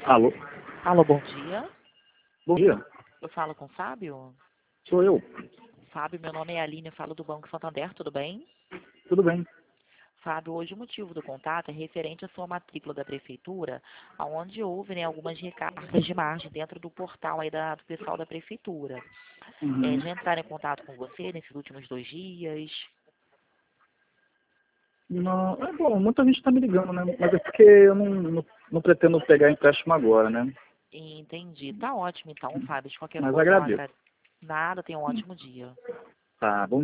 Alô? Alô, bom dia. Bom dia. Eu falo com o Fábio? Sou eu. Fábio, meu nome é Aline, eu falo do Banco Santander, tudo bem? Tudo bem? Fábio, hoje o motivo do contato é referente à sua matrícula da Prefeitura, onde houve, né, algumas recargas de margem dentro do portal aí do pessoal da Prefeitura. Uhum. Já entraram em contato com você nesses últimos 2 dias? Não, é bom, muita gente está me ligando, né? Mas é porque eu não pretendo pegar empréstimo agora, né? Entendi. Tá ótimo então, Fábio. De qualquer Mas forma, eu agradeço. agradeço. Nada, tenha um ótimo dia. Tá, bom